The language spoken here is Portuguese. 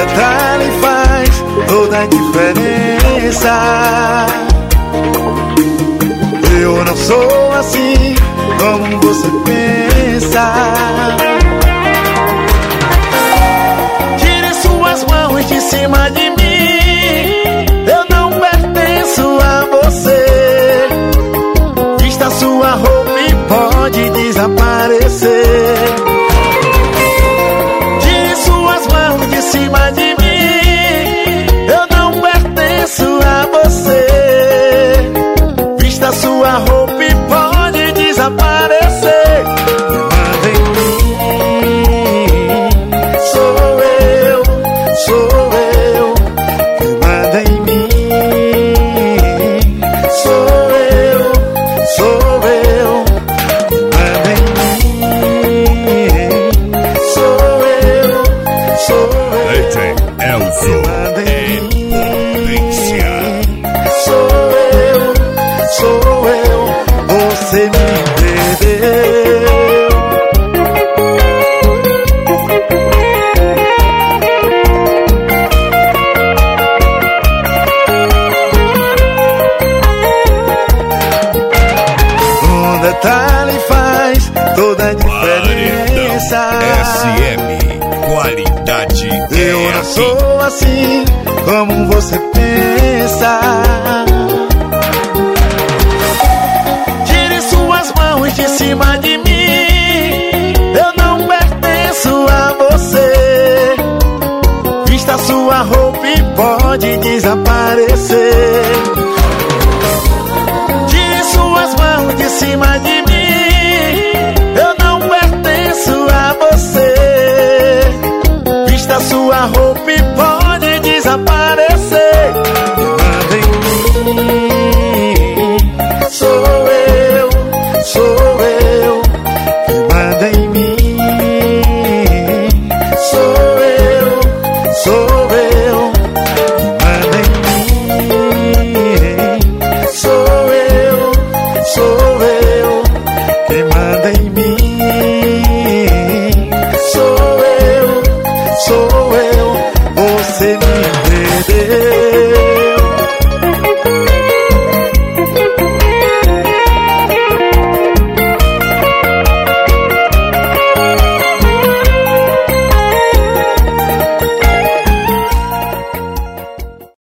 detalhe faz toda a diferença. Eu não sou assim como você pensa. Tire suas mãos de cima de mim, eu não pertenço a você. Vista sua roupa e pode desaparecer. Tire suas mãos de cima de mim, eu não pertenço a você. Vista sua roupa e pode desaparecer. Manda em mim, sou eu. Manda em mim, sou eu. Manda em mim, sou eu. DJ Elzo Manda em mim, Potência. sou eu. Você me perdeu. Um detalhe faz toda a diferença. SM, qualidade Eu não sou assim como você pensa. Tire suas mãos de cima de mim, eu não pertenço a você. Vista sua roupa e pode desaparecer. Tire suas mãos de cima de mim, eu não pertenço a você. Vista sua roupa e pode